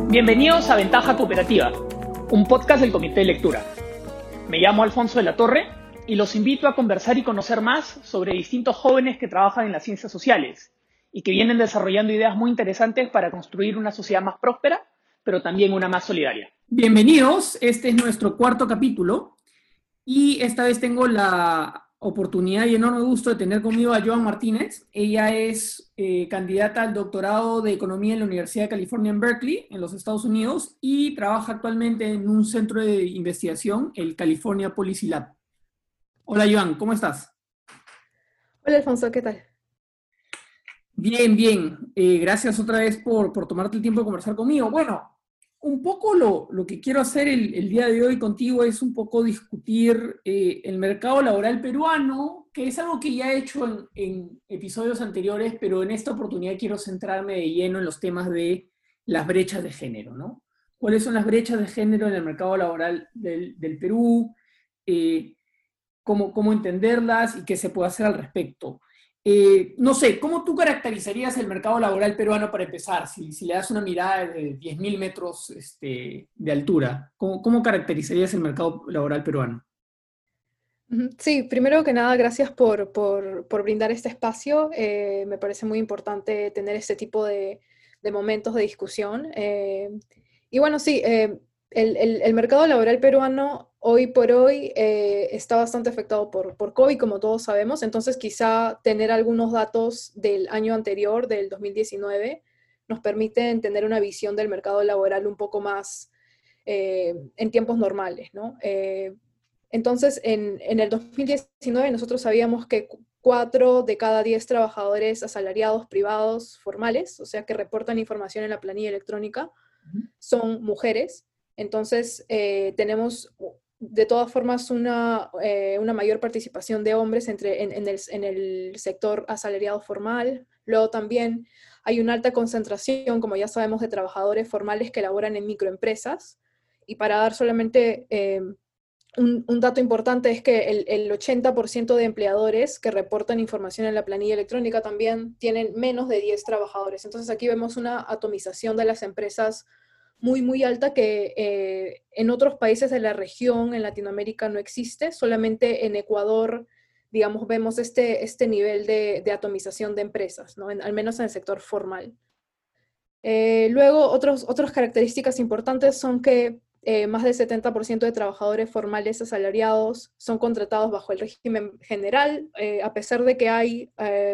Bienvenidos a Ventaja Cooperativa, un podcast del Comité de Lectura. Me llamo Alfonso de la Torre y los invito a conversar y conocer más sobre distintos jóvenes que trabajan en las ciencias sociales y que vienen desarrollando ideas muy interesantes para construir una sociedad más próspera, pero también una más solidaria. Bienvenidos, este es nuestro cuarto capítulo y esta vez tengo la oportunidad y enorme gusto de tener conmigo a Joan Martínez. Ella es candidata al doctorado de Economía en la Universidad de California en Berkeley, en los Estados Unidos, y trabaja actualmente en un centro de investigación, el California Policy Lab. Hola Joan, ¿cómo estás? Hola Alfonso, ¿qué tal? Bien, bien. Gracias otra vez por tomarte el tiempo de conversar conmigo. Bueno, un poco lo que quiero hacer el día de hoy contigo es un poco discutir el mercado laboral peruano, que es algo que ya he hecho en episodios anteriores, pero en esta oportunidad quiero centrarme de lleno en los temas de las brechas de género, ¿no? ¿Cuáles son las brechas de género en el mercado laboral del Perú? Cómo entenderlas y qué se puede hacer al respecto. No sé, ¿cómo tú caracterizarías el mercado laboral peruano para empezar? Si le das una mirada de 10.000 metros de altura, ¿cómo caracterizarías el mercado laboral peruano? Sí, primero que nada, gracias por brindar este espacio. Me parece muy importante tener este tipo de momentos de discusión. Y bueno, sí, el mercado laboral peruano hoy por hoy está bastante afectado por COVID, como todos sabemos. Entonces, quizá tener algunos datos del año anterior, del 2019, nos permiten tener una visión del mercado laboral un poco más en tiempos normales, ¿no? Entonces, en el 2019 nosotros sabíamos que 4 de cada 10 trabajadores asalariados privados formales, o sea, que reportan información en la planilla electrónica, son mujeres. Entonces, tenemos de todas formas una mayor participación de hombres en el sector asalariado formal. Luego también hay una alta concentración, como ya sabemos, de trabajadores formales que laboran en microempresas. Y para dar solamente un dato importante es que el 80% de empleadores que reportan información en la planilla electrónica también tienen menos de 10 trabajadores. Entonces aquí vemos una atomización de las empresas muy, muy alta que en otros países de la región, en Latinoamérica, no existe. Solamente en Ecuador, digamos, vemos este nivel de atomización de empresas, ¿no? Al menos en el sector formal. Luego, otras características importantes son que más del 70% de trabajadores formales asalariados son contratados bajo el régimen general, a pesar de que hay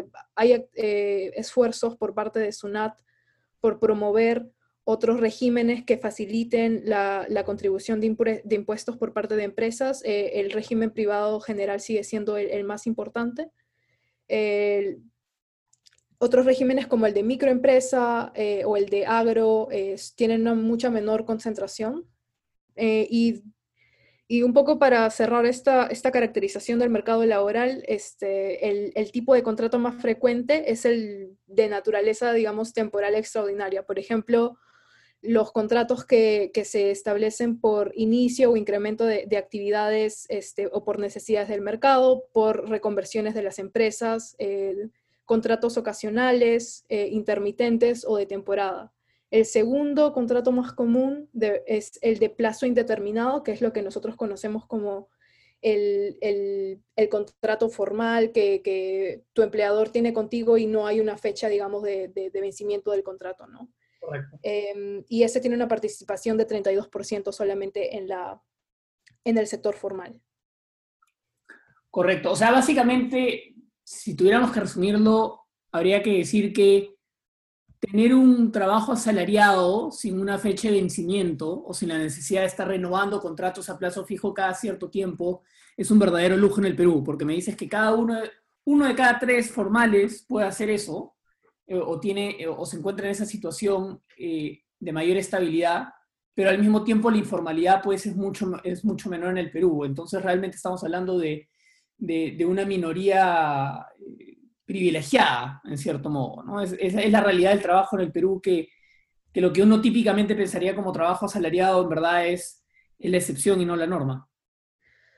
esfuerzos por parte de SUNAT por promover otros regímenes que faciliten la contribución de impuestos por parte de empresas. El régimen privado general sigue siendo el más importante. Otros regímenes como el de microempresa o el de agro tienen una mucha menor concentración. Y un poco para cerrar esta caracterización del mercado laboral, el tipo de contrato más frecuente es el de naturaleza, digamos, temporal extraordinaria. Por ejemplo, los contratos que se establecen por inicio o incremento de actividades o por necesidades del mercado, por reconversiones de las empresas, contratos ocasionales, intermitentes o de temporada. El segundo contrato más común es el de plazo indeterminado, que es lo que nosotros conocemos como el contrato formal que tu empleador tiene contigo y no hay una fecha, digamos, de vencimiento del contrato, ¿no? Correcto. Y ese tiene una participación de 32% solamente en el sector formal. Correcto. O sea, básicamente, si tuviéramos que resumirlo, habría que decir que tener un trabajo asalariado sin una fecha de vencimiento o sin la necesidad de estar renovando contratos a plazo fijo cada cierto tiempo es un verdadero lujo en el Perú, porque me dices que uno de cada 3 formales puede hacer eso o se encuentra en esa situación de mayor estabilidad, pero al mismo tiempo la informalidad pues es mucho menor en el Perú. Entonces realmente estamos hablando de una minoría privilegiada, en cierto modo, ¿no? Es la realidad del trabajo en el Perú que lo que uno típicamente pensaría como trabajo asalariado en verdad es la excepción y no la norma.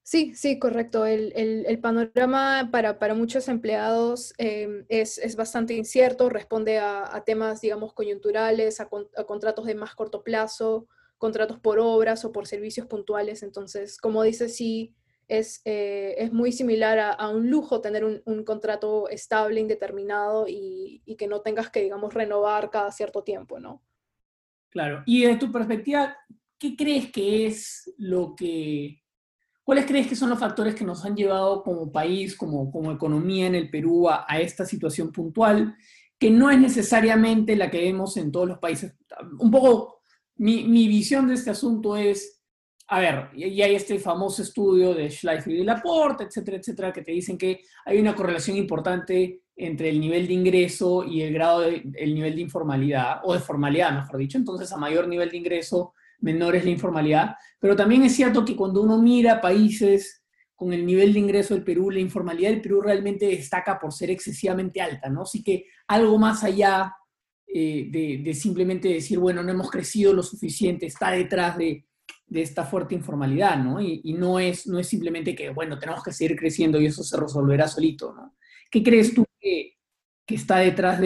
Sí, sí, correcto. El panorama para muchos empleados es bastante incierto, responde a temas, digamos, coyunturales, a contratos de más corto plazo, contratos por obras o por servicios puntuales. Entonces, como dices, sí, es muy similar a un lujo tener un contrato estable, indeterminado y que no tengas que, digamos, renovar cada cierto tiempo, ¿no? Claro. Y desde tu perspectiva, ¿qué crees que es cuáles crees que son los factores que nos han llevado como país, como economía en el Perú a esta situación puntual, que no es necesariamente la que vemos en todos los países? Un poco mi visión de este asunto es, a ver, y hay este famoso estudio de Schleifer y Laporte, etcétera, etcétera, que te dicen que hay una correlación importante entre el nivel de ingreso y el nivel de informalidad, o de formalidad, mejor dicho. Entonces, a mayor nivel de ingreso, menor es la informalidad. Pero también es cierto que cuando uno mira países con el nivel de ingreso del Perú, la informalidad del Perú realmente destaca por ser excesivamente alta, ¿no? Así que algo más allá de simplemente decir, bueno, no hemos crecido lo suficiente, está detrás de esta fuerte informalidad, ¿no? Y no es simplemente que, bueno, tenemos que seguir creciendo y eso se resolverá solito, ¿no? ¿Qué crees tú que está detrás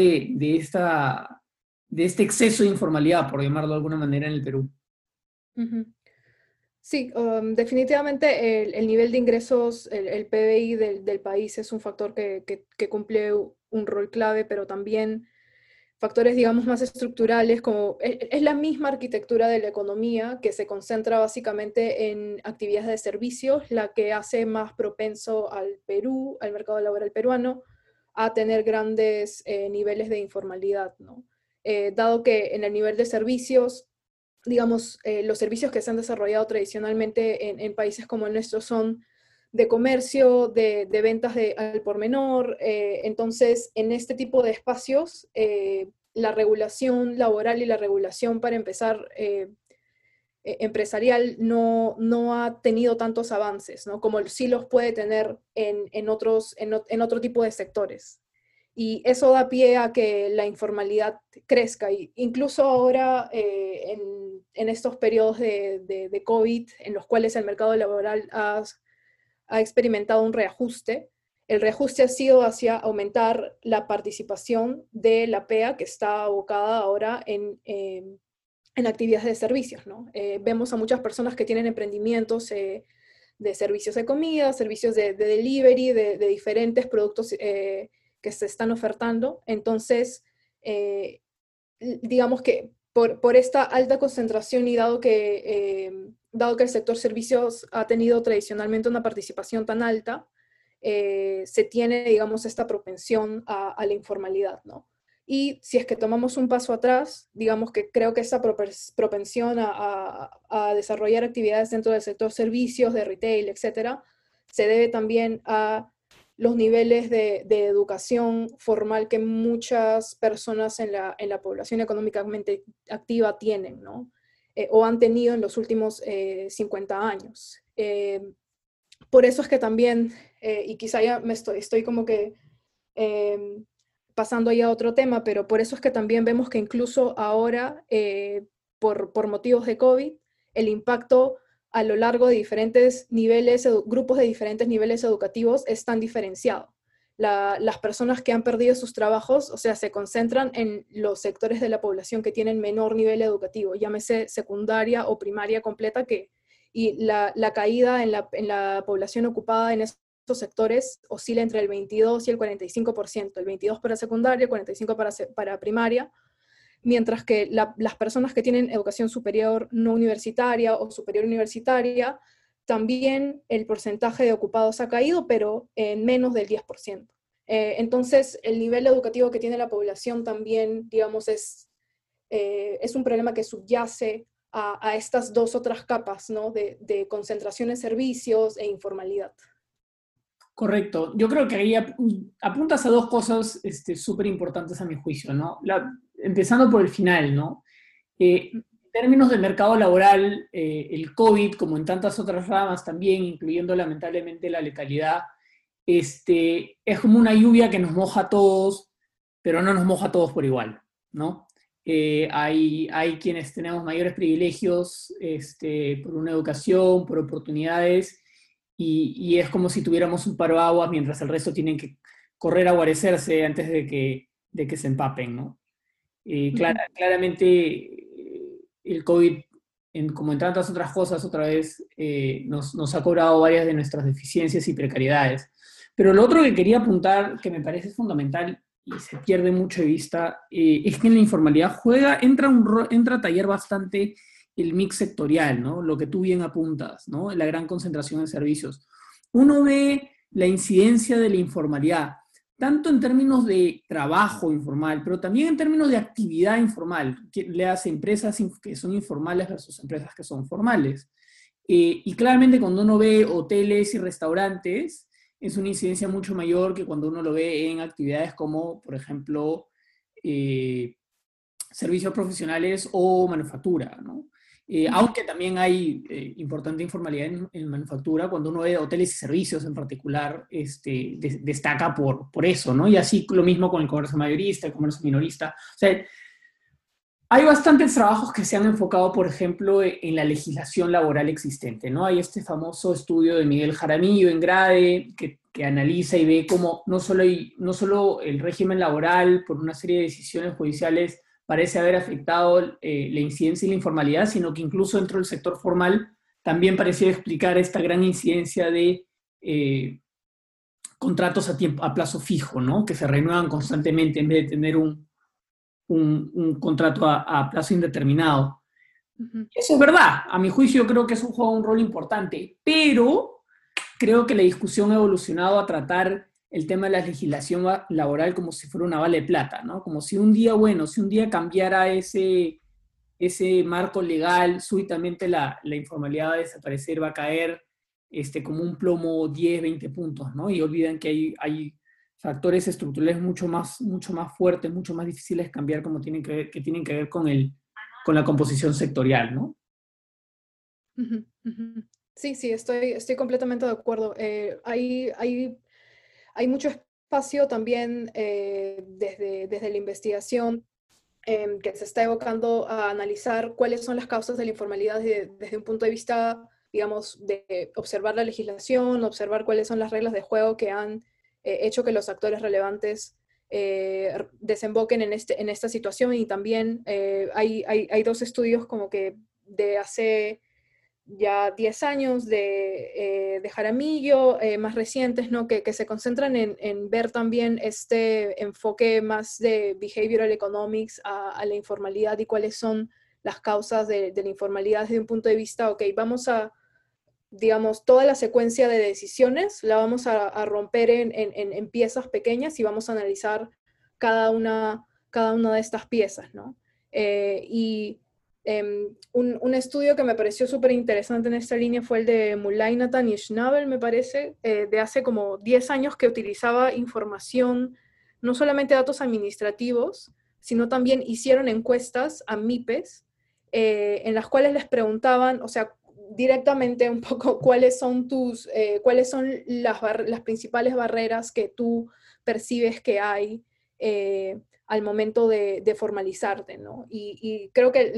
de este exceso de informalidad, por llamarlo de alguna manera, en el Perú? Ujú. Sí, definitivamente el nivel de ingresos, el PBI del país es un factor que cumple un rol clave, pero también factores, digamos, más estructurales, como es la misma arquitectura de la economía que se concentra básicamente en actividades de servicios, la que hace más propenso al Perú, al mercado laboral peruano, a tener grandes niveles de informalidad, ¿no? Dado que en el nivel de servicios, digamos, los servicios que se han desarrollado tradicionalmente en países como el nuestro son de comercio, de ventas al por menor. Entonces, en este tipo de espacios, la regulación laboral y la regulación, para empezar, empresarial no ha tenido tantos avances, ¿no? Como sí los puede tener en otro tipo de sectores. Y eso da pie a que la informalidad crezca. Y incluso ahora, en estos periodos de COVID, en los cuales el mercado laboral ha experimentado un reajuste, el reajuste ha sido hacia aumentar la participación de la PEA, que está abocada ahora en actividades de servicios, ¿no? Vemos a muchas personas que tienen emprendimientos de servicios de comida, servicios de delivery, de diferentes productos que se están ofertando. Entonces, eh, digamos que por esta alta concentración y dado que el sector servicios ha tenido tradicionalmente una participación tan alta, se tiene, digamos, esta propensión a la informalidad, ¿no? Y si es que tomamos un paso atrás, digamos que creo que esa propensión a desarrollar actividades dentro del sector servicios, de retail, etcétera, se debe también a los niveles de educación formal que muchas personas en la población económicamente activa tienen, ¿no? O han tenido en los últimos 50 años. Por eso es que también, y quizá ya estoy como que eh, pasando ya a otro tema, pero por eso es que también vemos que incluso ahora, por motivos de COVID, el impacto a lo largo de diferentes niveles, grupos de diferentes niveles educativos es tan diferenciado. Las personas que han perdido sus trabajos, o sea, se concentran en los sectores de la población que tienen menor nivel educativo, llámese secundaria o primaria completa, y la caída en la población ocupada en estos sectores oscila entre el 22 y el 45%, el 22 para secundaria, el 45 para primaria, mientras que las personas que tienen educación superior no universitaria o superior universitaria, también el porcentaje de ocupados ha caído, pero en menos del 10%. Entonces, el nivel educativo que tiene la población también, digamos, es un problema que subyace a estas dos otras capas, ¿no? De concentración en servicios e informalidad. Correcto. Yo creo que ahí apuntas a dos cosas súper importantes a mi juicio, ¿no? Empezando por el final, ¿no? En términos del mercado laboral, el COVID, como en tantas otras ramas también, incluyendo lamentablemente la letalidad, es como una lluvia que nos moja a todos, pero no nos moja a todos por igual, ¿no? Hay quienes tenemos mayores privilegios por una educación, por oportunidades, y es como si tuviéramos un paro de agua mientras el resto tienen que correr a guarecerse antes de que se empapen, ¿no? Ujú. Claramente el COVID, como en tantas otras cosas, otra vez nos ha cobrado varias de nuestras deficiencias y precariedades. Pero lo otro que quería apuntar, que me parece fundamental y se pierde mucho de vista, es que en la informalidad entra a tallar bastante el mix sectorial, ¿no? Lo que tú bien apuntas, ¿no? La gran concentración en servicios. Uno ve la incidencia de la informalidad tanto en términos de trabajo informal, pero también en términos de actividad informal, que le hace empresas que son informales versus empresas que son formales. Y claramente cuando uno ve hoteles y restaurantes, es una incidencia mucho mayor que cuando uno lo ve en actividades como, por ejemplo, eh, servicios profesionales o manufactura, ¿no? Ujú. Aunque también hay importante informalidad en manufactura, cuando uno ve hoteles y servicios en particular, destaca por eso, ¿no? Y así lo mismo con el comercio mayorista, el comercio minorista. O sea, hay bastantes trabajos que se han enfocado, por ejemplo, en la legislación laboral existente, ¿no? Hay este famoso estudio de Miguel Jaramillo en Grade que analiza y ve cómo no solo el régimen laboral por una serie de decisiones judiciales parece haber afectado la incidencia y la informalidad, sino que incluso dentro del sector formal también parecía explicar esta gran incidencia de contratos a plazo fijo, ¿no? Que se renuevan constantemente en vez de tener un contrato a plazo indeterminado. Ujú. Eso es verdad, a mi juicio creo que eso juega un rol importante, pero creo que la discusión ha evolucionado a tratar el tema de la legislación laboral como si fuera una bala de plata, ¿no? Como si un día, bueno, si un día cambiara ese marco legal, súbitamente la informalidad va a desaparecer, va a caer como un plomo 10, 20 puntos, ¿no? Y olvidan que hay factores estructurales mucho más fuertes, mucho más difíciles de cambiar, como que tienen que ver con la composición sectorial, ¿no? Ujú. Ujú. Sí, sí, estoy completamente de acuerdo. Hay mucho espacio también desde la investigación que se está evocando a analizar cuáles son las causas de la informalidad desde un punto de vista, digamos, de observar la legislación, observar cuáles son las reglas de juego que han hecho que los actores relevantes desemboquen en esta situación. Y también hay dos estudios como que de hace ya 10 años de Jaramillo, más recientes, ¿no? Que se concentran en ver también este enfoque más de behavioral economics a la informalidad y cuáles son las causas de la informalidad desde un punto de vista, ok, vamos a, digamos, toda la secuencia de decisiones la vamos a romper en piezas pequeñas y vamos a analizar cada una de estas piezas, ¿no? Y un estudio que me pareció súper interesante en esta línea fue el de Mulaynatan y Schnabel, me parece, de hace como 10 años, que utilizaba información, no solamente datos administrativos, sino también hicieron encuestas a MIPES, en las cuales les preguntaban, o sea, directamente un poco cuáles son las principales barreras que tú percibes que hay al momento de formalizarte, ¿no? Y creo que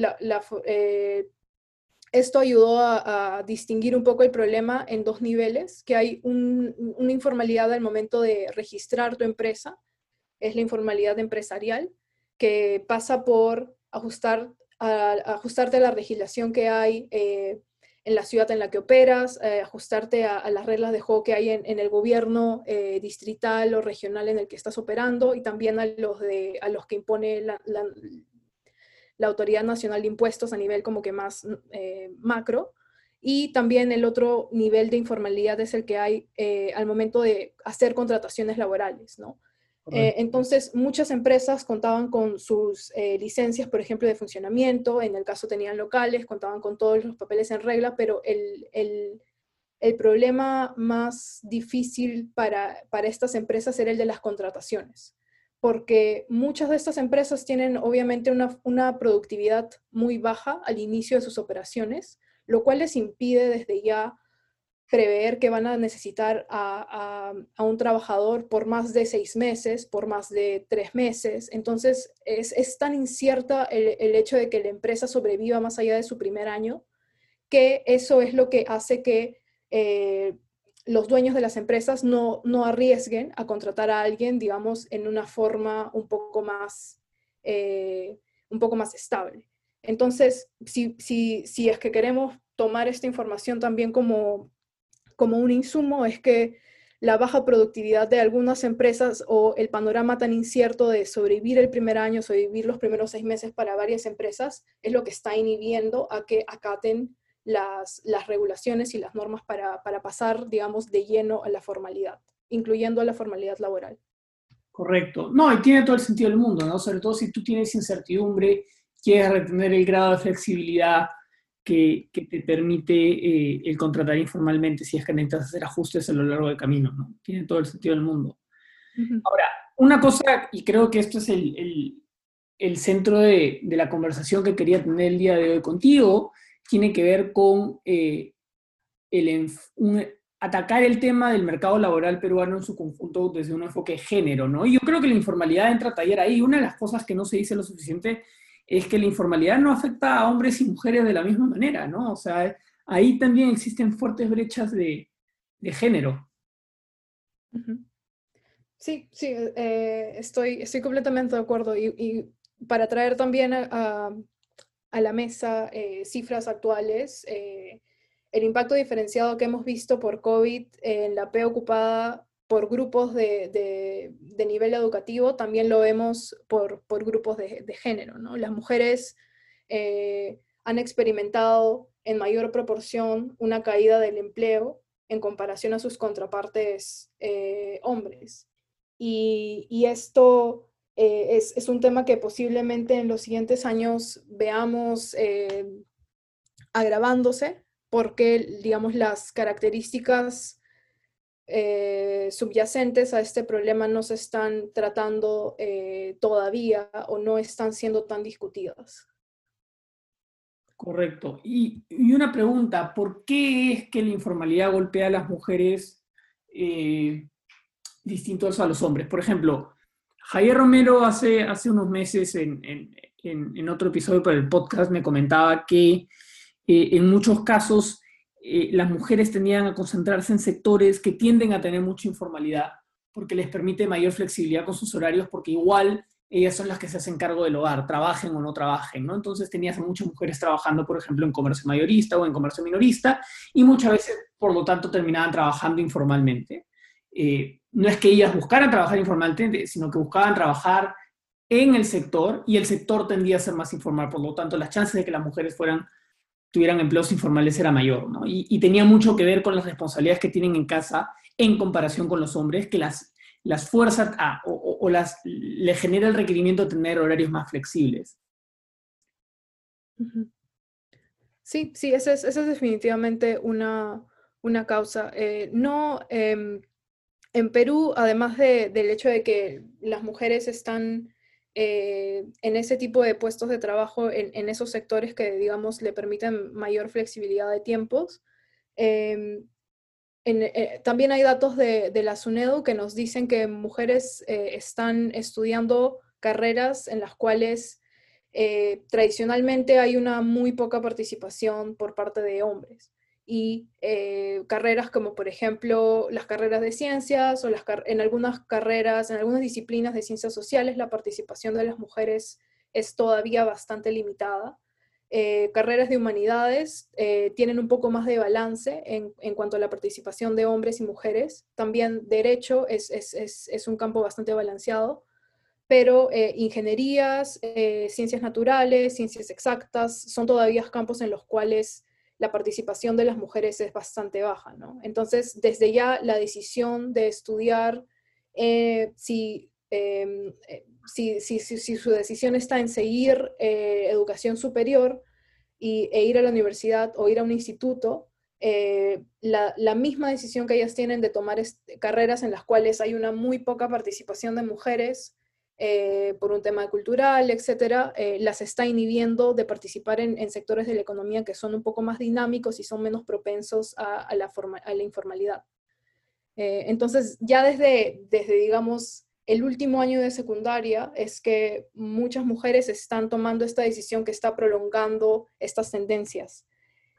esto ayudó a distinguir un poco el problema en dos niveles, que hay una informalidad al momento de registrar tu empresa, es la informalidad empresarial, que pasa por ajustarte a la legislación que hay en la ciudad en la que operas, ajustarte a las reglas de juego que hay en el gobierno distrital o regional en el que estás operando, y también a los que impone la Autoridad Nacional de Impuestos a nivel como que más macro. Y también el otro nivel de informalidad es el que hay al momento de hacer contrataciones laborales, ¿no? Correcto. Entonces, muchas empresas contaban con sus licencias, por ejemplo, de funcionamiento, en el caso tenían locales, contaban con todos los papeles en regla, pero el problema más difícil para estas empresas era el de las contrataciones, porque muchas de estas empresas tienen obviamente una productividad muy baja al inicio de sus operaciones, lo cual les impide desde ya prever que van a necesitar a un trabajador por más de 6 meses, por más de 3 meses. Entonces, es tan incierta el hecho de que la empresa sobreviva más allá de su primer año, que eso es lo que hace que los dueños de las empresas no arriesguen a contratar a alguien, digamos, en una forma un poco más estable. Entonces, si es que queremos tomar esta información también como un insumo, es que la baja productividad de algunas empresas o el panorama tan incierto de sobrevivir el primer año, sobrevivir los primeros 6 meses para varias empresas, es lo que está inhibiendo a que acaten las regulaciones y las normas para pasar, digamos, de lleno a la formalidad, incluyendo a la formalidad laboral. Correcto. No, y tiene todo el sentido del mundo, ¿no? Sobre todo si tú tienes incertidumbre, quieres retener el grado de flexibilidad que te permite el contratar informalmente si es que necesitas hacer ajustes a lo largo del camino, ¿no? Tiene todo el sentido del mundo. Uh-huh. Ahora, una cosa, y creo que esto es el centro de la conversación que quería tener el día de hoy contigo, tiene que ver con atacar el tema del mercado laboral peruano en su conjunto desde un enfoque de género, ¿no? Y yo creo que la informalidad entra a tallar ahí. Una de las cosas que no se dice lo suficiente es que la informalidad no afecta a hombres y mujeres de la misma manera, ¿no? O sea, ahí también existen fuertes brechas de género. Uh-huh. Sí, sí, estoy completamente de acuerdo. Y para traer también a la mesa cifras actuales, el impacto diferenciado que hemos visto por COVID en la P ocupada por grupos de nivel educativo, también lo vemos por grupos de género, ¿no? Las mujeres han experimentado en mayor proporción una caída del empleo en comparación a sus contrapartes hombres. Y esto es un tema que posiblemente en los siguientes años veamos agravándose porque, digamos, las características subyacentes a este problema no se están tratando todavía o no están siendo tan discutidas. Correcto. Y una pregunta, ¿por qué es que la informalidad golpea a las mujeres distintos a los hombres? Por ejemplo, Javier Romero hace unos meses en otro episodio para el podcast me comentaba que en muchos casos las mujeres tendían a concentrarse en sectores que tienden a tener mucha informalidad porque les permite mayor flexibilidad con sus horarios porque igual ellas son las que se hacen cargo del hogar, trabajen o no trabajen, ¿no? Entonces tenías a muchas mujeres trabajando, por ejemplo, en comercio mayorista o en comercio minorista y muchas veces, por lo tanto, terminaban trabajando informalmente. No es que ellas buscaran trabajar informalmente, sino que buscaban trabajar en el sector y el sector tendía a ser más informal, por lo tanto las chances de que las mujeres tuvieran empleos informales era mayor, ¿no? Y tenía mucho que ver con las responsabilidades que tienen en casa en comparación con los hombres, que las fuerzas le genera el requerimiento de tener horarios más flexibles. Sí, sí, esa es definitivamente una causa. No, en Perú, además del hecho de que las mujeres están en ese tipo de puestos de trabajo, en esos sectores que, digamos, le permiten mayor flexibilidad de tiempos, también hay datos de la SUNEDU que nos dicen que mujeres están estudiando carreras en las cuales tradicionalmente hay una muy poca participación por parte de hombres. Y carreras como, por ejemplo, las carreras de ciencias o en algunas carreras, en algunas disciplinas de ciencias sociales, la participación de las mujeres es todavía bastante limitada. Carreras de humanidades tienen un poco más de balance en cuanto a la participación de hombres y mujeres. También derecho es un campo bastante balanceado, pero ingenierías, ciencias naturales, ciencias exactas, son todavía campos en los cuales la participación de las mujeres es bastante baja, ¿no? Entonces, desde ya la decisión de estudiar, si su decisión está en seguir educación superior ir a la universidad o ir a un instituto, la misma decisión que ellas tienen de tomar carreras en las cuales hay una muy poca participación de mujeres por un tema cultural, etcétera, las está inhibiendo de participar en sectores de la economía que son un poco más dinámicos y son menos propensos a la informalidad. Entonces, ya digamos, el último año de secundaria es que muchas mujeres están tomando esta decisión que está prolongando estas tendencias.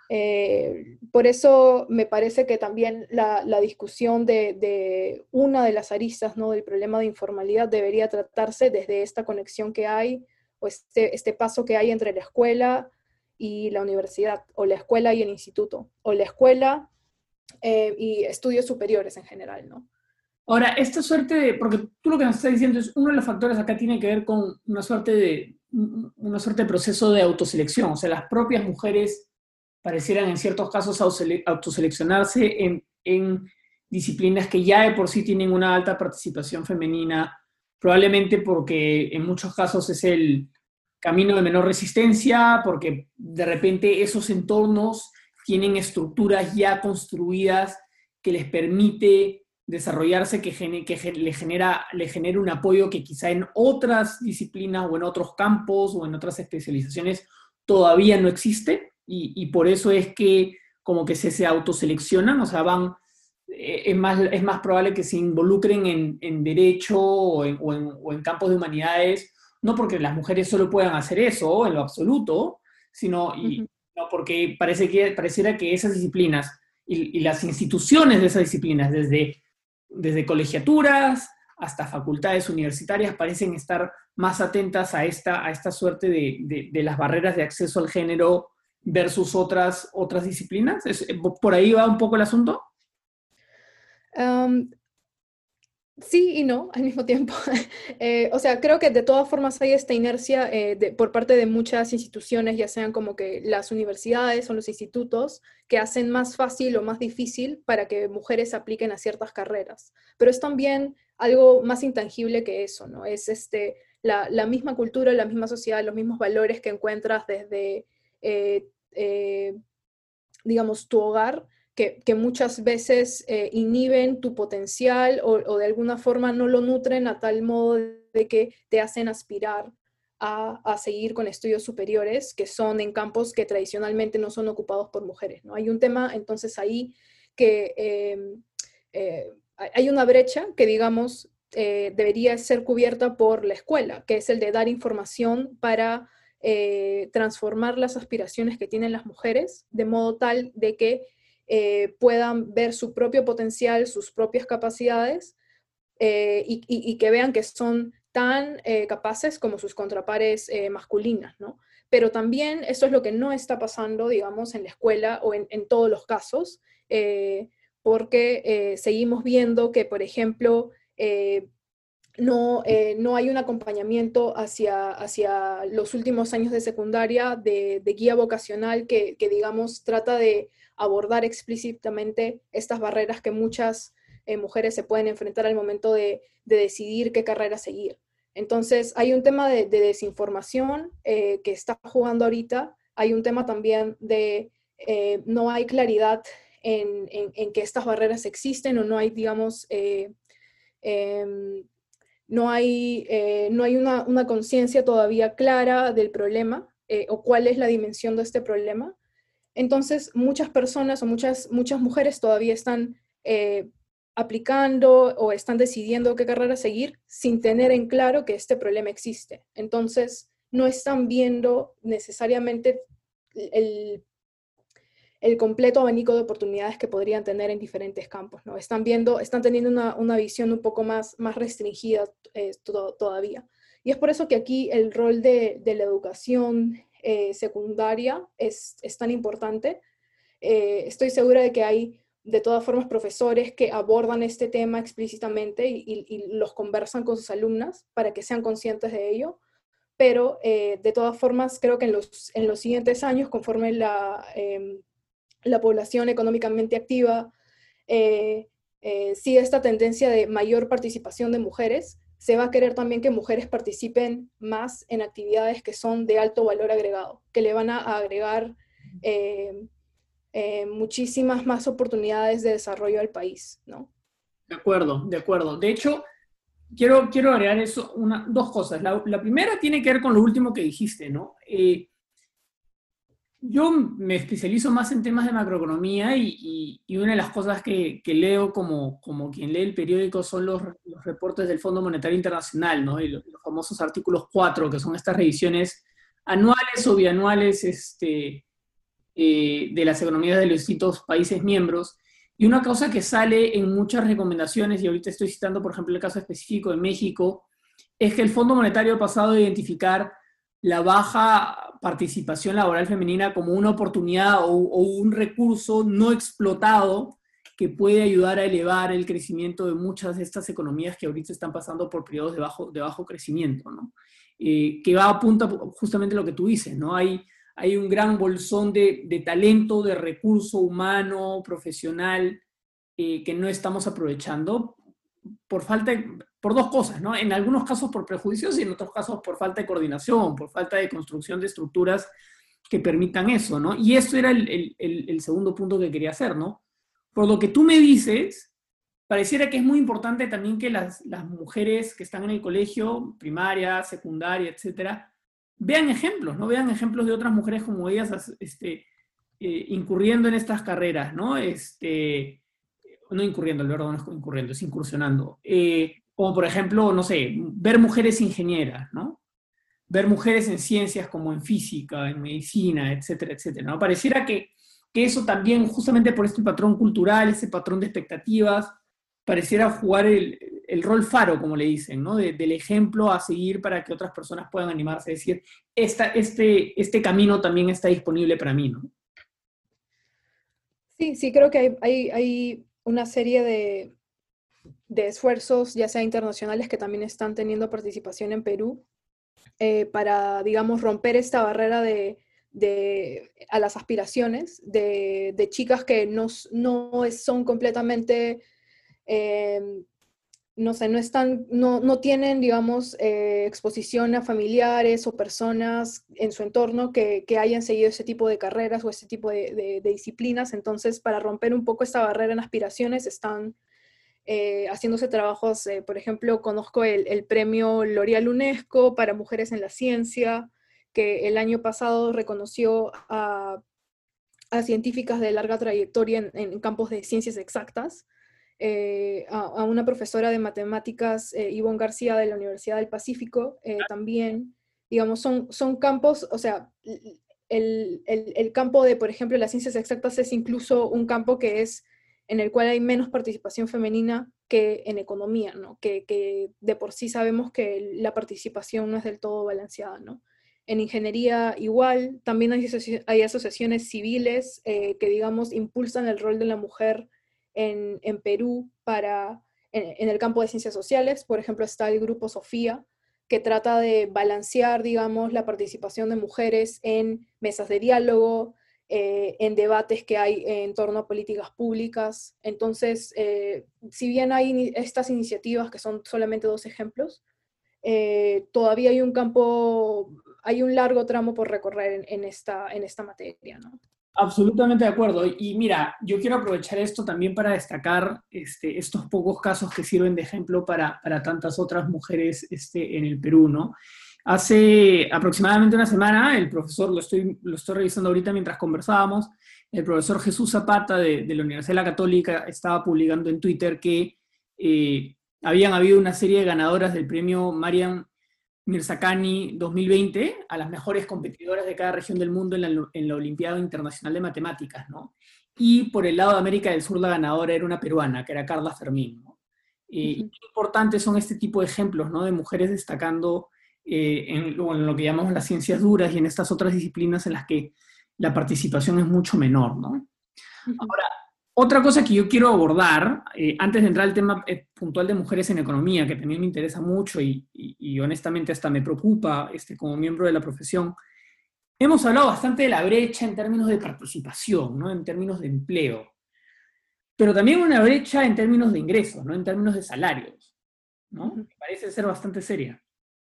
Por eso me parece que también la discusión de una de las aristas, ¿no?, del problema de informalidad debería tratarse desde esta conexión que hay, o este paso que hay entre la escuela y la universidad, o la escuela y el instituto, o la escuela y estudios superiores en general, ¿no? Ahora, esta suerte de, porque tú lo que nos estás diciendo es, uno de los factores acá tiene que ver con una suerte de proceso de autoselección, o sea, las propias mujeres parecieran en ciertos casos autoseleccionarse en disciplinas que ya de por sí tienen una alta participación femenina, probablemente porque en muchos casos es el camino de menor resistencia, porque de repente esos entornos tienen estructuras ya construidas que les permite desarrollarse, le genera un apoyo que quizá en otras disciplinas o en otros campos o en otras especializaciones todavía no existe, y por eso es que como que se autoseleccionan, o sea, es más probable que se involucren en derecho o en campos de humanidades, no porque las mujeres solo puedan hacer eso en lo absoluto, sino Ujú. no porque pareciera que esas disciplinas y las instituciones de esas disciplinas, desde colegiaturas hasta facultades universitarias, parecen estar más atentas a esta suerte de las barreras de acceso al género versus otras disciplinas. ¿Por ahí va un poco el asunto? Am, Sí y no al mismo tiempo. O sea, creo que de todas formas hay esta inercia por parte de muchas instituciones, ya sean como que las universidades o los institutos, que hacen más fácil o más difícil para que mujeres apliquen a ciertas carreras. Pero es también algo más intangible que eso, ¿no? Es la misma cultura, la misma sociedad, los mismos valores que encuentras desde, eh, eh, digamos, tu hogar, que muchas veces inhiben tu potencial o de alguna forma no lo nutren a tal modo de que te hacen aspirar a seguir con estudios superiores, que son en campos que tradicionalmente no son ocupados por mujeres, ¿no? Hay un tema entonces ahí que hay una brecha que, digamos, debería ser cubierta por la escuela, que es el de dar información para transformar las aspiraciones que tienen las mujeres de modo tal de que puedan ver su propio potencial, sus propias capacidades y que vean que son tan capaces como sus contrapares masculinas, ¿no? Pero también eso es lo que no está pasando, digamos, en la escuela o en todos los casos, porque seguimos viendo que, por ejemplo, no hay un acompañamiento hacia los últimos años de secundaria de guía vocacional que, digamos, trata de abordar explícitamente estas barreras que muchas mujeres se pueden enfrentar al momento de decidir qué carrera seguir. Entonces, hay un tema de desinformación que está jugando ahorita, hay un tema también de no hay claridad en que estas barreras existen o no hay, digamos, eh, no hay una conciencia todavía clara del problema o cuál es la dimensión de este problema. Entonces, muchas personas o muchas mujeres todavía están aplicando o están decidiendo qué carrera seguir sin tener en claro que este problema existe. Entonces, no están viendo necesariamente el, el completo abanico de oportunidades que podrían tener en diferentes campos, ¿no? Están teniendo una visión un poco más restringida todavía. Y es por eso que aquí el rol de la educación secundaria es tan importante. Estoy segura de que hay de todas formas profesores que abordan este tema explícitamente y los conversan con sus alumnas para que sean conscientes de ello, pero de todas formas creo que en los siguientes años, conforme la población económicamente activa sigue esta tendencia de mayor participación de mujeres, se va a querer también que mujeres participen más en actividades que son de alto valor agregado, que le van a agregar muchísimas más oportunidades de desarrollo al país, ¿no? De acuerdo, de acuerdo. De hecho, quiero agregar eso, dos cosas. La primera tiene que ver con lo último que dijiste, ¿no? Yo me especializo más en temas de macroeconomía y una de las cosas que leo como quien lee el periódico son los reportes del Fondo Monetario Internacional, ¿no? Y los famosos artículos 4, que son estas revisiones anuales o bianuales, de las economías de los distintos países miembros. Y una cosa que sale en muchas recomendaciones, y ahorita estoy citando, por ejemplo, el caso específico de México, es que el Fondo Monetario ha pasado a identificar la baja participación laboral femenina como una oportunidad o un recurso no explotado que puede ayudar a elevar el crecimiento de muchas de estas economías que ahorita están pasando por periodos de bajo crecimiento, ¿no? Que va a punto justamente a lo que tú dices, ¿no? Hay un gran bolsón de talento, de recurso humano, profesional, que no estamos aprovechando por falta por dos cosas, ¿no? En algunos casos por prejuicios y en otros casos por falta de coordinación, por falta de construcción de estructuras que permitan eso, ¿no? Y esto era el segundo punto que quería hacer, ¿no? Por lo que tú me dices, pareciera que es muy importante también que las mujeres que están en el colegio, primaria, secundaria, etcétera, vean ejemplos, ¿no? Vean ejemplos de otras mujeres como ellas incurriendo en estas carreras, ¿no? No incurriendo, el verbo no es incurriendo, es incursionando. Como por ejemplo, no sé, ver mujeres ingenieras, ¿no? Ver mujeres en ciencias como en física, en medicina, etcétera, etcétera, ¿no? Pareciera que eso también, justamente por este patrón cultural, ese patrón de expectativas, pareciera jugar el rol faro, como le dicen, ¿no? Del ejemplo a seguir para que otras personas puedan animarse a decir, este camino también está disponible para mí, ¿no? Sí, sí, creo que hay una serie de esfuerzos, ya sea internacionales, que también están teniendo participación en Perú para, digamos, romper esta barrera a las aspiraciones de chicas que no son completamente, eh, no sé, no tienen, digamos, exposición a familiares o personas en su entorno que hayan seguido ese tipo de carreras o ese tipo de disciplinas. Entonces, para romper un poco esta barrera en aspiraciones, están haciéndose trabajos, por ejemplo, conozco el premio L'Oreal UNESCO para mujeres en la ciencia, que el año pasado reconoció a científicas de larga trayectoria en campos de ciencias exactas, a una profesora de matemáticas, Ivonne García de la Universidad del Pacífico, también, digamos, son campos, o sea, el campo de, por ejemplo, las ciencias exactas es incluso un campo que es en el cual hay menos participación femenina que en economía, ¿no? Que de por sí sabemos que la participación no es del todo balanceada, ¿no? En ingeniería igual, también hay asociaciones civiles que, digamos, impulsan el rol de la mujer en Perú en el campo de ciencias sociales. Por ejemplo, está el Grupo Sofía, que trata de balancear, digamos, la participación de mujeres en mesas de diálogo, en debates que hay en torno a políticas públicas. Entonces, si bien hay estas iniciativas, que son solamente dos ejemplos, todavía hay un largo tramo por recorrer en esta materia, ¿no? Absolutamente de acuerdo. Y mira, yo quiero aprovechar esto también para destacar estos pocos casos que sirven de ejemplo para tantas otras mujeres en el Perú, ¿no? Hace aproximadamente una semana, el profesor, lo estoy revisando ahorita mientras conversábamos, el profesor Jesús Zapata de la Universidad de la Católica estaba publicando en Twitter que habían habido una serie de ganadoras del premio Mariam Mirzakhani 2020 a las mejores competidoras de cada región del mundo en la Olimpiada Internacional de Matemáticas, ¿no? Y por el lado de América del Sur la ganadora era una peruana, que era Carla Fermín, ¿no? Y qué importantes son este tipo de ejemplos, ¿no? De mujeres destacando en lo que llamamos las ciencias duras y en estas otras disciplinas en las que la participación es mucho menor, ¿no? Ahora, otra cosa que yo quiero abordar, antes de entrar al tema puntual de mujeres en economía, que también me interesa mucho y honestamente hasta me preocupa como miembro de la profesión, hemos hablado bastante de la brecha en términos de participación, ¿no? En términos de empleo, pero también una brecha en términos de ingresos, ¿no? En términos de salarios, ¿no? Me parece ser bastante seria.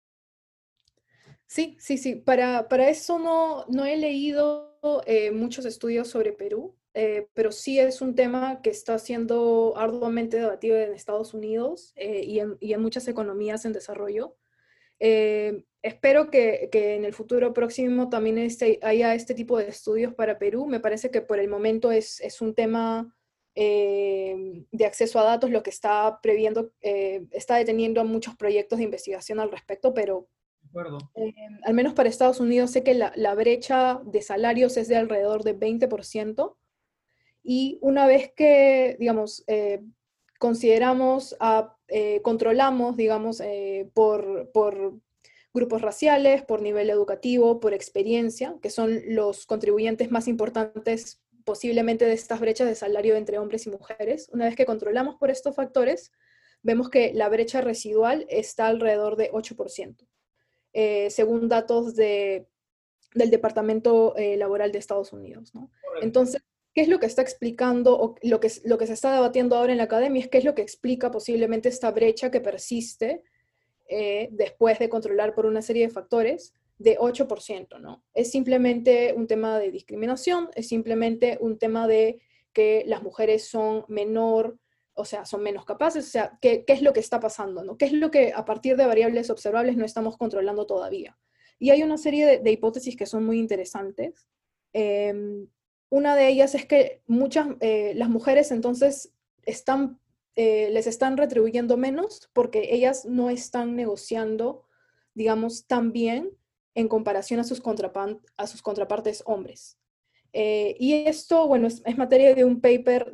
Sí, sí, sí. Para eso no he leído muchos estudios sobre Perú, pero sí es un tema que está siendo arduamente debatido en Estados Unidos y en muchas economías en desarrollo. Espero que en el futuro próximo también haya este tipo de estudios para Perú. Me parece que por el momento es un tema de acceso a datos lo que está está deteniendo a muchos proyectos de investigación al respecto, pero De acuerdo. Al menos para Estados Unidos sé que la brecha de salarios es de alrededor de 20%. Y una vez que, digamos, consideramos, controlamos, digamos, por grupos raciales, por nivel educativo, por experiencia, que son los contribuyentes más importantes posiblemente de estas brechas de salario entre hombres y mujeres. Una vez que controlamos por estos factores, vemos que la brecha residual está alrededor de 8%, según datos del Departamento Laboral de Estados Unidos, ¿no? Correcto. Entonces, ¿qué es lo que está explicando, o lo que se está debatiendo ahora en la academia es qué es lo que explica posiblemente esta brecha que persiste después de controlar por una serie de factores de 8%, ¿no? Es simplemente un tema de discriminación, es simplemente un tema de que las mujeres son menor, o sea, son menos capaces, o sea, ¿qué es lo que está pasando, ¿no? ¿Qué es lo que a partir de variables observables no estamos controlando todavía? Y hay una serie de hipótesis que son muy interesantes. Una de ellas es que las mujeres entonces les están retribuyendo menos porque ellas no están negociando, digamos, tan bien en comparación a sus contrapartes hombres. Y esto, bueno, es materia de un paper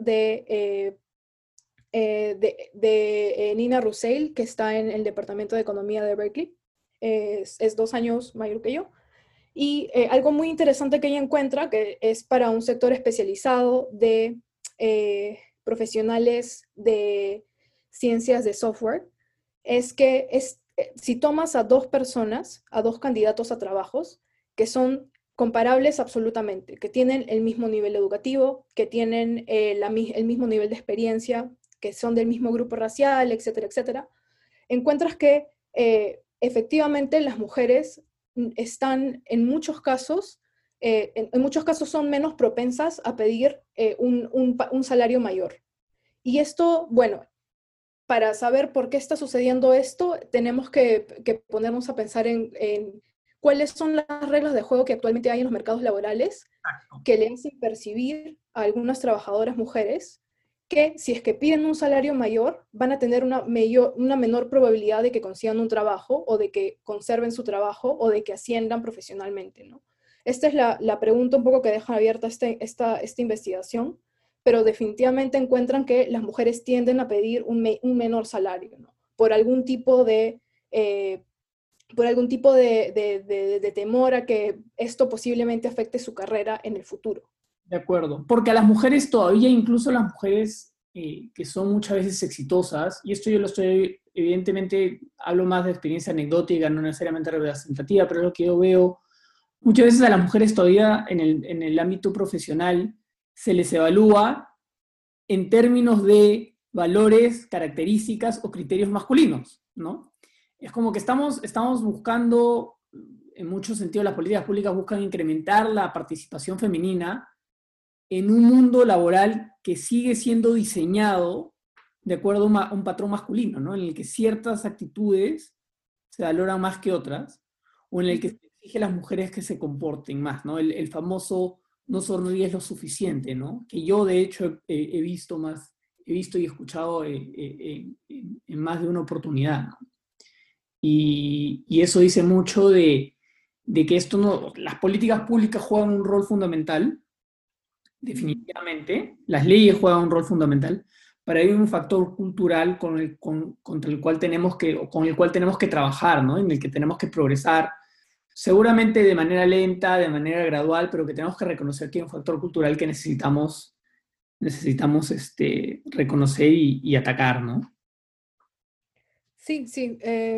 de Nina Russell, que está en el Departamento de Economía de Berkeley. Es 2 años mayor que yo. Y algo muy interesante que ella encuentra, que es para un sector especializado de profesionales de ciencias de software, es que si tomas a dos personas, a dos candidatos a trabajos, que son comparables absolutamente, que tienen el mismo nivel educativo, que tienen el mismo nivel de experiencia, que son del mismo grupo racial, etcétera, etcétera, encuentras que efectivamente las mujeres están en muchos casos son menos propensas a pedir un salario mayor. Y esto, bueno, para saber por qué está sucediendo esto, tenemos que ponernos a pensar en cuáles son las reglas de juego que actualmente hay en los mercados laborales que le hacen percibir a algunas trabajadoras mujeres que si es que piden un salario mayor, van a tener una menor probabilidad de que consigan un trabajo o de que conserven su trabajo o de que asciendan profesionalmente, ¿no? Esta es la pregunta un poco que deja abierta esta investigación, pero definitivamente encuentran que las mujeres tienden a pedir un menor salario, ¿no? Eh, por algún tipo de temor a que esto posiblemente afecte su carrera en el futuro. De acuerdo. Porque a las mujeres todavía, incluso las mujeres que son muchas veces exitosas, y esto yo lo estoy, evidentemente, hablo más de experiencia anecdótica, no necesariamente representativa, pero es lo que yo veo, muchas veces a las mujeres todavía en el ámbito profesional se les evalúa en términos de valores, características o criterios masculinos, ¿no? Es como que estamos buscando, en muchos sentidos las políticas públicas buscan incrementar la participación femenina en un mundo laboral que sigue siendo diseñado de acuerdo a un patrón masculino, ¿no? En el que ciertas actitudes se valoran más que otras, o en el que se exige a las mujeres que se comporten más, ¿no? El famoso no sonríes lo suficiente, ¿no? Que yo de hecho he visto más, he visto y escuchado en más de una oportunidad, ¿no? Y eso dice mucho de que esto no, las políticas públicas juegan un rol fundamental, definitivamente, las leyes juegan un rol fundamental, pero hay un factor cultural contra el cual tenemos que, con el cual tenemos que trabajar, ¿no? En el que tenemos que progresar, seguramente de manera lenta, de manera gradual, pero que tenemos que reconocer que hay un factor cultural que necesitamos reconocer y atacar, ¿no? Sí, sí.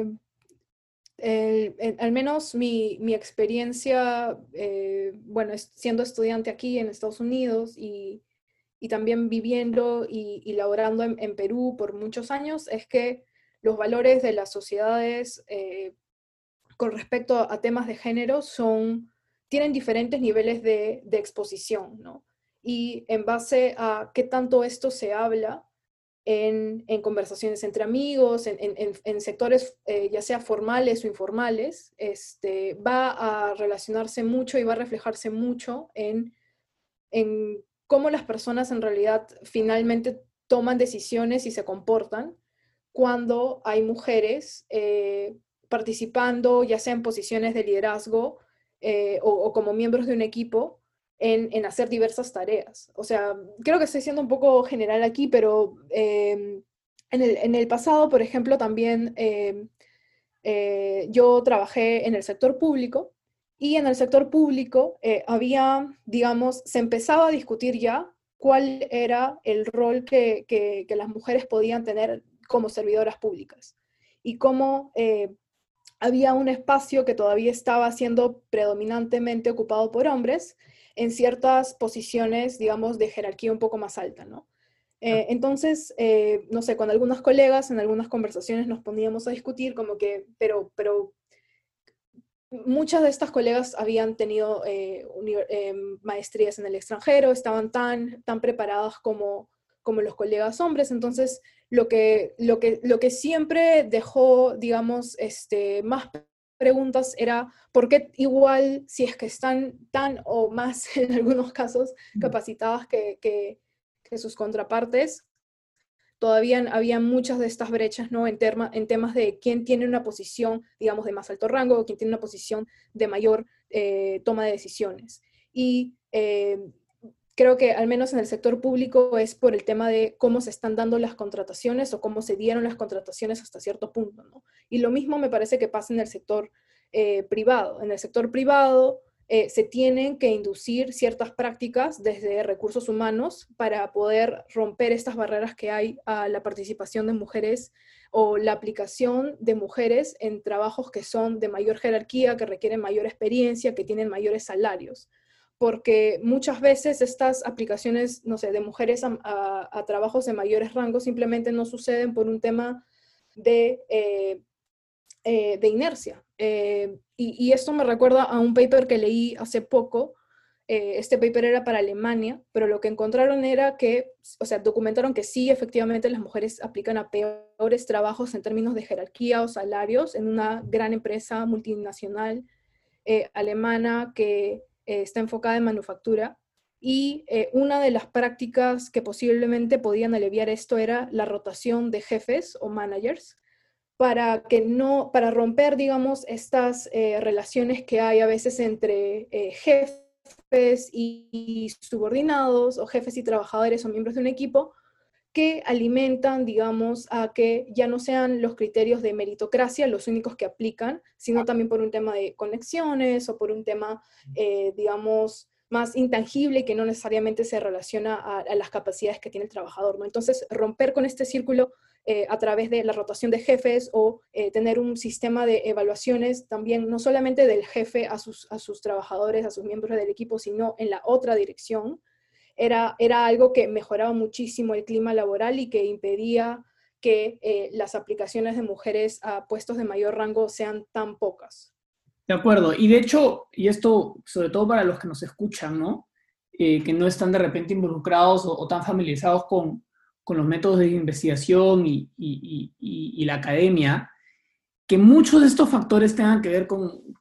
Al menos mi experiencia, bueno, siendo estudiante aquí en Estados Unidos y también viviendo y laborando en Perú por muchos años, es que los valores de las sociedades con respecto a temas de género tienen diferentes niveles de exposición, ¿no? Y en base a qué tanto esto se habla en conversaciones entre amigos, en sectores ya sea formales o informales, va a relacionarse mucho y va a reflejarse mucho en cómo las personas en realidad finalmente toman decisiones y se comportan cuando hay mujeres participando, ya sea en posiciones de liderazgo o como miembros de un equipo, en hacer diversas tareas. O sea, creo que estoy siendo un poco general aquí, pero en el pasado, por ejemplo, también yo trabajé en el sector público y en el sector público había, digamos, se empezaba a discutir ya cuál era el rol que las mujeres podían tener como servidoras públicas y cómo había un espacio que todavía estaba siendo predominantemente ocupado por hombres en ciertas posiciones, digamos, de jerarquía un poco más alta, ¿no? Entonces, no sé, con algunos colegas en algunas conversaciones nos poníamos a discutir como que, pero muchas de estas colegas habían tenido maestrías en el extranjero, estaban tan preparadas como los colegas hombres, entonces lo que siempre dejó, digamos, más preguntas era por qué igual, si es que están tan o más en algunos casos capacitadas que sus contrapartes, todavía había muchas de estas brechas, ¿no? En temas de quién tiene una posición, digamos, de más alto rango, o quién tiene una posición de mayor toma de decisiones. Y creo que al menos en el sector público es por el tema de cómo se están dando las contrataciones o cómo se dieron las contrataciones hasta cierto punto, ¿no? Y lo mismo me parece que pasa en el sector privado. En el sector privado se tienen que inducir ciertas prácticas desde recursos humanos para poder romper estas barreras que hay a la participación de mujeres o la aplicación de mujeres en trabajos que son de mayor jerarquía, que requieren mayor experiencia, que tienen mayores salarios. Porque muchas veces estas aplicaciones, no sé, de mujeres a trabajos de mayores rangos simplemente no suceden por un tema de inercia. Y esto me recuerda a un paper que leí hace poco. Este paper era para Alemania, pero lo que encontraron era que, o sea, documentaron que sí, efectivamente las mujeres aplican a peores trabajos en términos de jerarquía o salarios en una gran empresa multinacional alemana que está enfocada en manufactura. Y una de las prácticas que posiblemente podían aliviar esto era la rotación de jefes o managers, para romper, digamos, estas relaciones que hay a veces entre jefes y subordinados, o jefes y trabajadores o miembros de un equipo, que alimentan, digamos, a que ya no sean los criterios de meritocracia los únicos que aplican, sino también por un tema de conexiones o por un tema, digamos, más intangible y que no necesariamente se relaciona a las capacidades que tiene el trabajador, ¿no? Entonces, romper con este círculo a través de la rotación de jefes o tener un sistema de evaluaciones también, no solamente del jefe a sus trabajadores, a sus miembros del equipo, sino en la otra dirección, era algo que mejoraba muchísimo el clima laboral y que impedía que las aplicaciones de mujeres a puestos de mayor rango sean tan pocas. De acuerdo. Y de hecho, y esto sobre todo para los que nos escuchan, ¿no? Que no están de repente involucrados o tan familiarizados con los métodos de investigación y la academia, que muchos de estos factores tengan que ver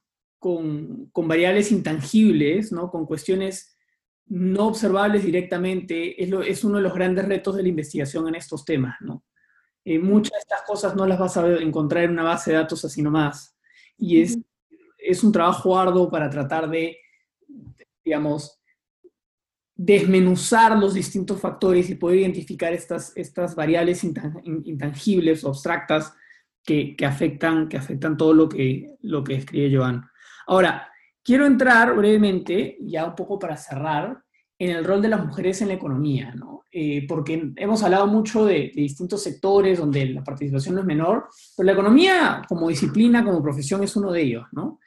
con variables intangibles, ¿no? Con cuestiones no observables directamente, es uno de los grandes retos de la investigación en estos temas, ¿no? Muchas de estas cosas no las vas a encontrar en una base de datos así nomás. Y es un trabajo arduo para tratar de, digamos, desmenuzar los distintos factores y poder identificar estas variables intangibles o abstractas que afectan todo lo que escribe Joan. Ahora, quiero entrar brevemente, ya un poco para cerrar, en el rol de las mujeres en la economía, ¿no? Porque hemos hablado mucho de distintos sectores donde la participación no es menor, pero la economía como disciplina, como profesión, es uno de ellos, ¿no?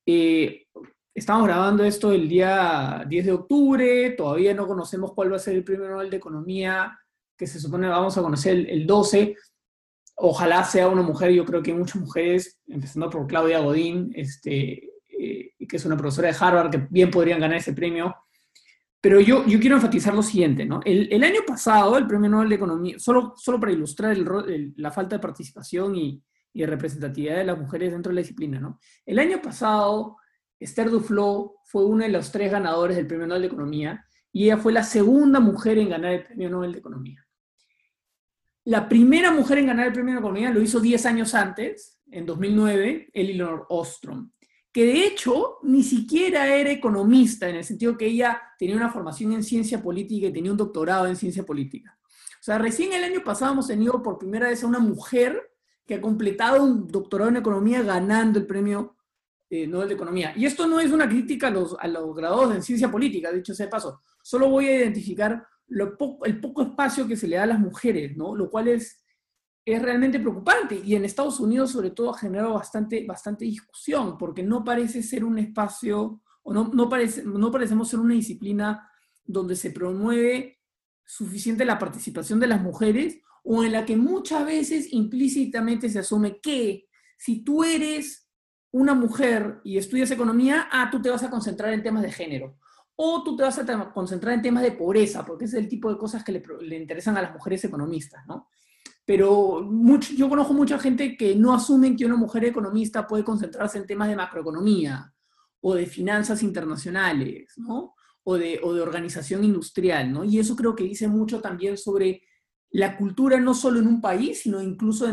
Estamos grabando esto el día 10 de octubre, todavía no conocemos cuál va a ser el premio Nobel de Economía, que se supone vamos a conocer el 12. Ojalá sea una mujer, yo creo que muchas mujeres, empezando por Claudia Godín, que es una profesora de Harvard, que bien podrían ganar ese premio. Pero yo quiero enfatizar lo siguiente, ¿no? El año pasado, el premio Nobel de Economía, solo para ilustrar la falta de participación y representatividad de las mujeres dentro de la disciplina, ¿no? El año pasado, Esther Duflo fue una de los 3 ganadores del premio Nobel de Economía y ella fue la segunda mujer en ganar el premio Nobel de Economía. La primera mujer en ganar el premio de Economía lo hizo 10 años antes, en 2009, Elinor Ostrom, que de hecho ni siquiera era economista, en el sentido que ella tenía una formación en ciencia política y tenía un doctorado en ciencia política. O sea, recién el año pasado hemos tenido por primera vez a una mujer que ha completado un doctorado en economía ganando el premio Nobel de Economía. Y esto no es una crítica a los graduados en ciencia política, dicho sea de paso. Solo voy a identificar el poco espacio que se le da a las mujeres, ¿no? Lo cual es realmente preocupante. Y en Estados Unidos, sobre todo, ha generado bastante discusión, porque no parece ser un espacio, o no parecemos ser una disciplina donde se promueve suficiente la participación de las mujeres, o en la que muchas veces implícitamente se asume que si tú eres una mujer y estudias economía, tú te vas a concentrar en temas de género. O tú te vas a concentrar en temas de pobreza, porque ese es el tipo de cosas que le interesan a las mujeres economistas, ¿no? Pero yo conozco mucha gente que no asumen que una mujer economista puede concentrarse en temas de macroeconomía o de finanzas internacionales, ¿no? O de organización industrial, ¿no? Y eso creo que dice mucho también sobre la cultura, no solo en un país, sino incluso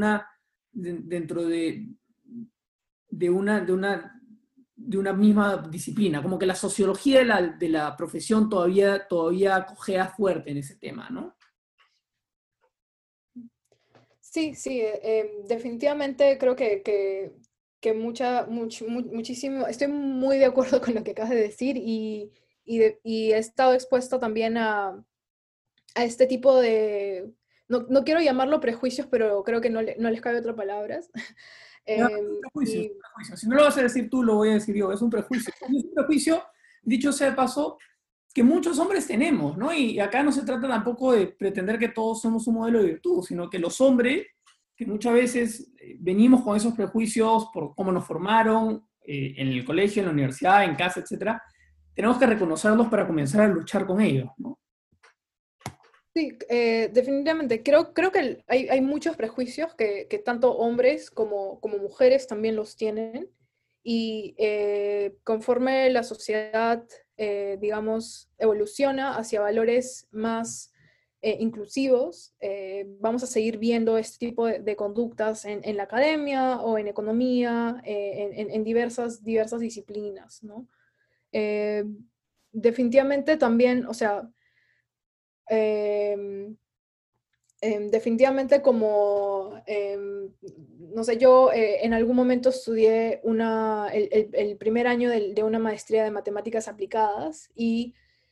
dentro de una misma disciplina. Como que la sociología de la profesión todavía cojea fuerte en ese tema, ¿no? Sí, sí, definitivamente creo que muchísimo, estoy muy de acuerdo con lo que acabas de decir y he estado expuesta también a este tipo de, no quiero llamarlo prejuicios, pero creo que no les cabe otra palabra. Ya, es un prejuicio, es Y un prejuicio. Si no lo vas a decir tú, lo voy a decir yo. Es un prejuicio. Y es un prejuicio, dicho sea de paso, que muchos hombres tenemos, ¿no? Y acá no se trata tampoco de pretender que todos somos un modelo de virtud, sino que los hombres, que muchas veces venimos con esos prejuicios por cómo nos formaron en el colegio, en la universidad, en casa, etcétera, tenemos que reconocerlos para comenzar a luchar con ellos, ¿no? sí, definitivamente. Creo que hay muchos prejuicios que tanto hombres como mujeres también los tienen. Y conforme la sociedad, digamos, evoluciona hacia valores más inclusivos, vamos a seguir viendo este tipo de conductas en la academia o en economía, en diversas disciplinas, ¿no? Eh, definitivamente también, o sea, em, definitivamente como, no sé, yo en algún momento estudié el primer año de una maestría de matemáticas aplicadas y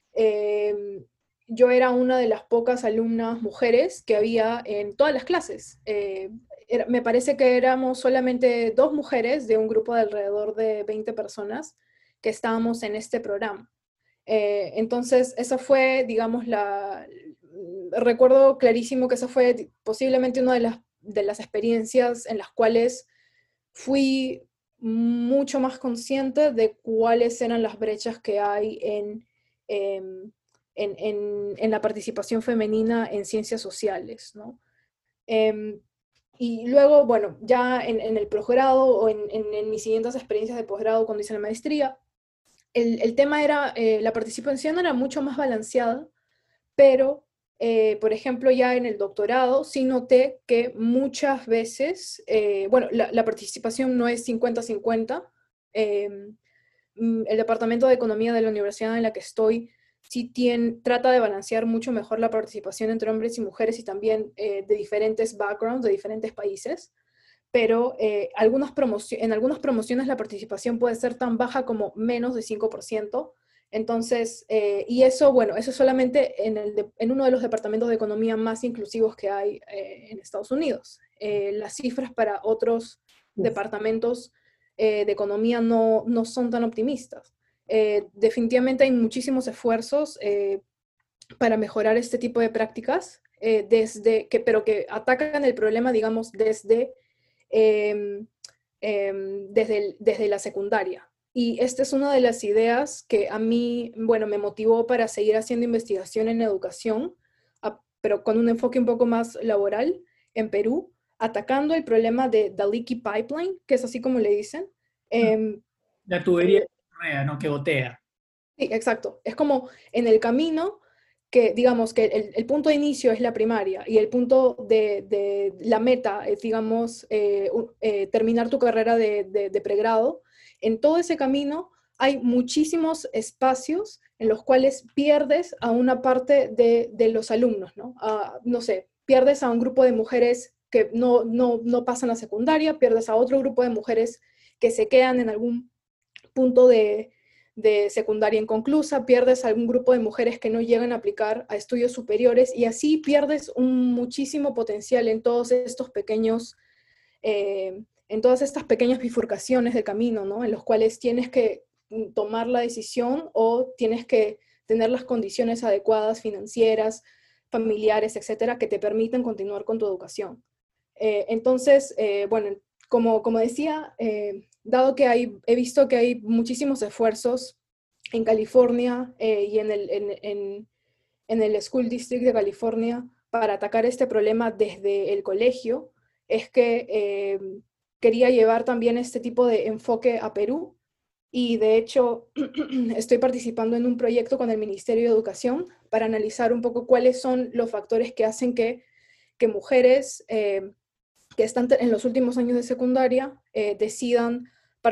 yo era una de las pocas alumnas mujeres que había en todas las clases. Me parece que éramos solamente dos mujeres de un grupo de alrededor de 20 personas que estábamos en este programa. Entonces, esa fue, digamos, recuerdo clarísimo que esa fue posiblemente una de las experiencias en las cuales fui mucho más consciente de cuáles eran las brechas que hay em, en la participación femenina en ciencias sociales, ¿no? Em, y luego, bueno, ya en el posgrado o en mis siguientes experiencias de posgrado cuando hice la maestría, el tema era, la participación era mucho más balanceada, pero, por ejemplo, ya en el doctorado sí noté que muchas veces, bueno, la participación no es 50-50. El Departamento de Economía de la universidad en la que estoy sí trata de balancear mucho mejor la participación entre hombres y mujeres y también de diferentes backgrounds, de diferentes países, pero en algunas promociones la participación puede ser tan baja como menos de 5%. Entonces, y eso, bueno, eso solamente en uno de los departamentos de economía más inclusivos que hay en Estados Unidos. Las cifras para otros Uf. departamentos de economía no son tan optimistas. Definitivamente hay muchísimos esfuerzos para mejorar este tipo de prácticas, pero que atacan el problema, digamos, desde la secundaria. Y esta es una de las ideas que a mí, bueno, me motivó para seguir haciendo investigación en educación, pero con un enfoque un poco más laboral en Perú, atacando el problema de the leaky pipeline, que es así como le dicen. Eh, La tubería eh, de Correa, ¿no? Que gotea. sí, exacto. Es como en el camino que digamos que el punto de inicio es la primaria y el punto de la meta es, digamos, terminar tu carrera de pregrado, en todo ese camino hay muchísimos espacios en los cuales pierdes a una parte de los alumnos, ¿no? No sé, pierdes a un grupo de mujeres que no pasan la secundaria, pierdes a otro grupo de mujeres que se quedan en algún punto de secundaria inconclusa, pierdes a algún grupo de mujeres que no llegan a aplicar a estudios superiores y así pierdes muchísimo potencial en todos estos pequeños, en todas estas pequeñas bifurcaciones del camino, ¿no? En los cuales tienes que tomar la decisión o tienes que tener las condiciones adecuadas financieras, familiares, etcétera, que te permiten continuar con tu educación. Entonces, bueno, como decía, dado que he visto que hay muchísimos esfuerzos en California y en el School District de California para atacar este problema desde el colegio, es que quería llevar también este tipo de enfoque a Perú. Y de hecho, estoy participando en un proyecto con el Ministerio de Educación para analizar un poco cuáles son los factores que hacen que mujeres que están en los últimos años de secundaria decidan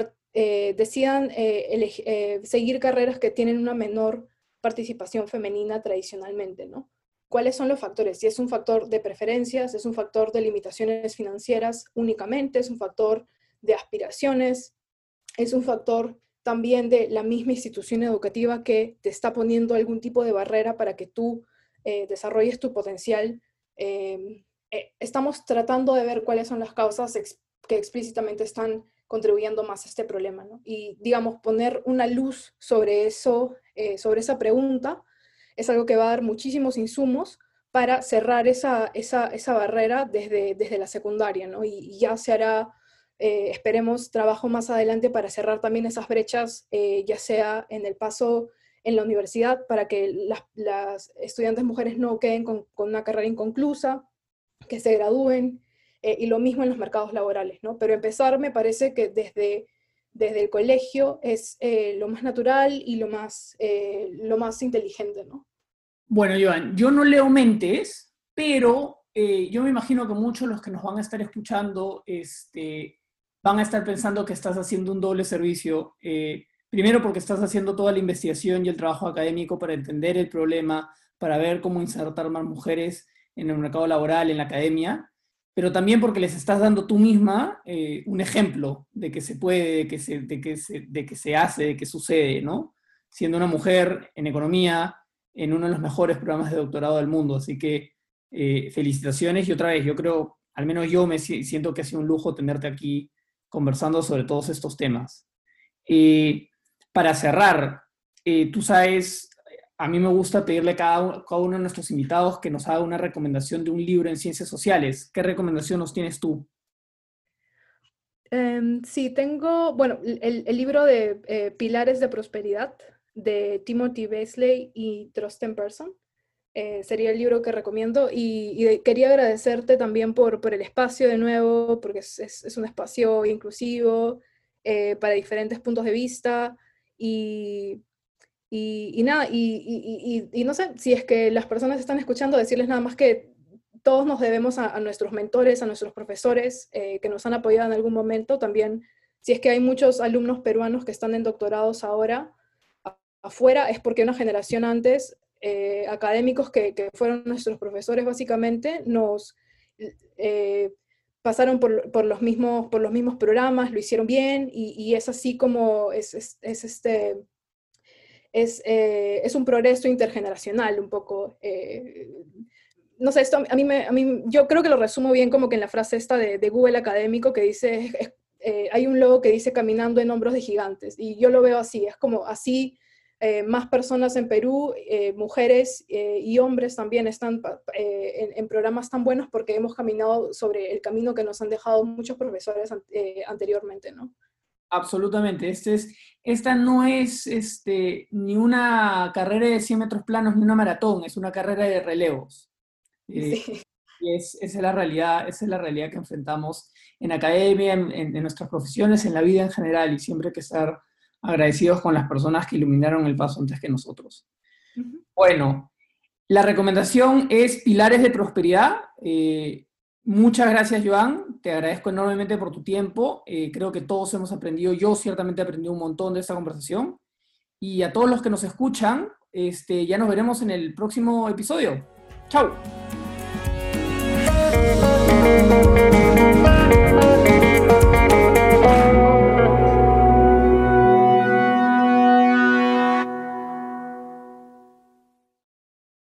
seguir carreras que tienen una menor participación femenina tradicionalmente, ¿no? ¿Cuáles son los factores? Si es un factor de preferencias, es un factor de limitaciones financieras únicamente, es un factor de aspiraciones, es un factor también de la misma institución educativa que te está poniendo algún tipo de barrera para que tú desarrolles tu potencial. Estamos tratando de ver cuáles son las causas que explícitamente están contribuyendo más a este problema, ¿no? Y, digamos, poner una luz sobre eso, sobre esa pregunta, es algo que va a dar muchísimos insumos para cerrar esa barrera desde la secundaria, ¿no? Y ya se hará, esperemos, trabajo más adelante para cerrar también esas brechas, ya sea en el paso en la universidad, para que las estudiantes mujeres no queden con una carrera inconclusa, que se gradúen, y lo mismo en los mercados laborales, ¿no? Pero empezar me parece que desde el colegio es lo más natural y lo más inteligente, ¿no? Bueno, Joan, yo no leo mentes, pero yo me imagino que muchos de los que nos van a estar escuchando van a estar pensando que estás haciendo un doble servicio. Primero porque estás haciendo toda la investigación y el trabajo académico para entender el problema, para ver cómo insertar más mujeres en el mercado laboral, en la academia, pero también porque les estás dando tú misma un ejemplo de que se puede, de que se hace, de que sucede, ¿no? Siendo una mujer en economía, en uno de los mejores programas de doctorado del mundo. Así que felicitaciones y otra vez, yo creo, al menos yo siento que ha sido un lujo tenerte aquí conversando sobre todos estos temas. Para cerrar, tú sabes, a mí me gusta pedirle a cada uno de nuestros invitados que nos haga una recomendación de un libro en ciencias sociales. ¿Qué recomendación nos tienes tú? Sí, tengo, bueno, el libro de Pilares de Prosperidad de Timothy Beasley y Trosten Person. Sería el libro que recomiendo y quería agradecerte también por el espacio de nuevo, porque es un espacio inclusivo para diferentes puntos de vista y nada, y no sé, si es que las personas están escuchando, decirles nada más que todos nos debemos a nuestros mentores, a nuestros profesores que nos han apoyado en algún momento. También, si es que hay muchos alumnos peruanos que están en doctorados ahora afuera, es porque una generación antes, académicos que fueron nuestros profesores básicamente, nos pasaron por los mismos programas, lo hicieron bien y es así como es un progreso intergeneracional un poco. No sé, esto yo creo que lo resumo bien como que en la frase esta de Google académico que dice, hay un logo que dice caminando en hombros de gigantes, y yo lo veo así, es como así más personas en Perú, mujeres y hombres también están en programas tan buenos porque hemos caminado sobre el camino que nos han dejado muchos profesores anteriormente, ¿no? Absolutamente. Esta no es ni una carrera de 100 metros planos ni una maratón, es una carrera de relevos. Sí. Y esa es la realidad que enfrentamos en academia, en nuestras profesiones, en la vida en general, y siempre hay que estar agradecidos con las personas que iluminaron el paso antes que nosotros. Ujú. Bueno, La recomendación es Pilares de Prosperidad. Muchas gracias, Joan. Te agradezco enormemente por tu tiempo. Creo que todos hemos aprendido, yo ciertamente he aprendido un montón de esta conversación. Y a todos los que nos escuchan, ya nos veremos en el próximo episodio. ¡Chao!